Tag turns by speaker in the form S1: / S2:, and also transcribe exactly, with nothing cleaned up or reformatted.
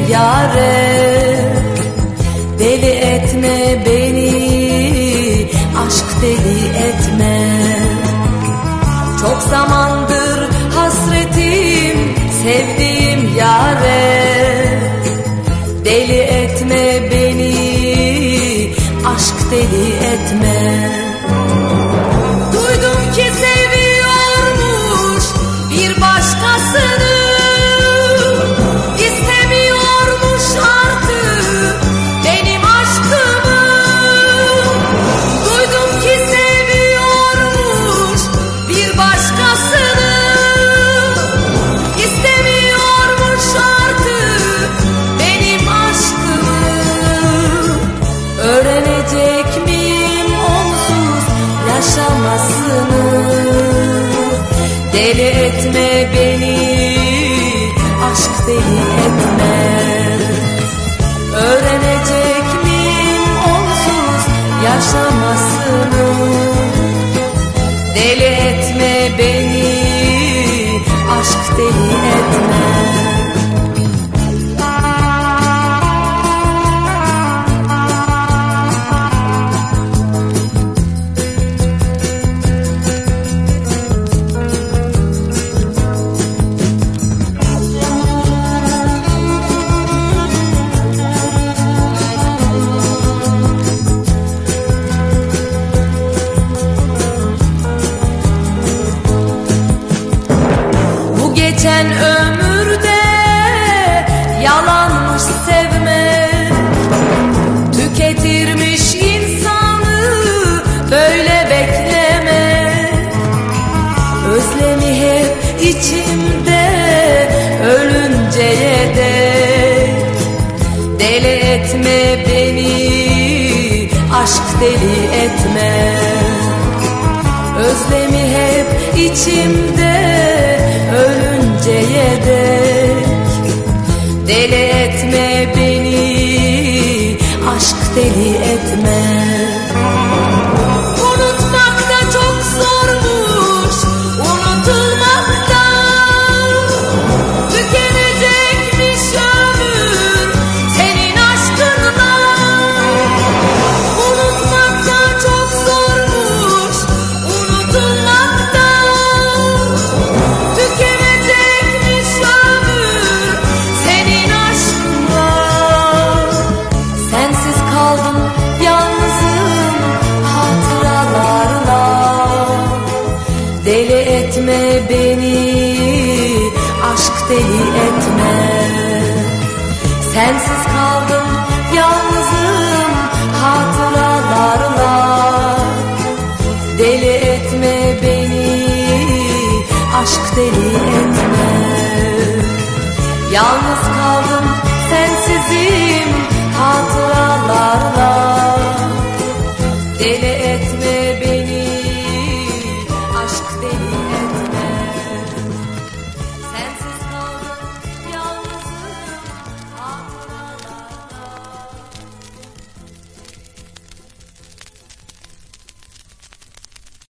S1: yâre. Deli etme beni, aşk deli etme. Çok zamandır hasretim sevdiğim yâre. Deli etme beni, aşk deli etme. Duydum ki seviyormuş bir başkasını, istemiyormuş artık benim aşkımı. Duydum ki seviyormuş bir başkasını, istemiyormuş artık benim aşkımı. Öğrenecek miyim onsuz yaşamasını? Deli etme beni, aşk deli etme. Öğrenecek miyim onsuz yaşamasını? Deli etme beni, aşk deli etme. Geçen ömürde yalanmış sevmek, tüketirmiş insanı böyle beklemek. Özlemi hep içimde ölünceye dek. Deli etme beni, aşk deli etme. Özlemi hep içimde ölünceye dek. Deli etme beni, aşk deli etme. Unutmak da çok zormuş, unutulmak da. Tükenecekmiş ömür senin aşkınla. Unutmak da çok zormuş, unutulmak da. Tükenecekmiş ömür senin aşkınla. Sensiz kaldım yalnızım hatıralarla. Deli etme beni, aşk deli etme. Sensiz kaldım yalnızım hatıralarla. Deli etme beni, aşk deli etme. Yalnız kaldım sensizim hatıralarla. Deli etme beni, aşk deli etme.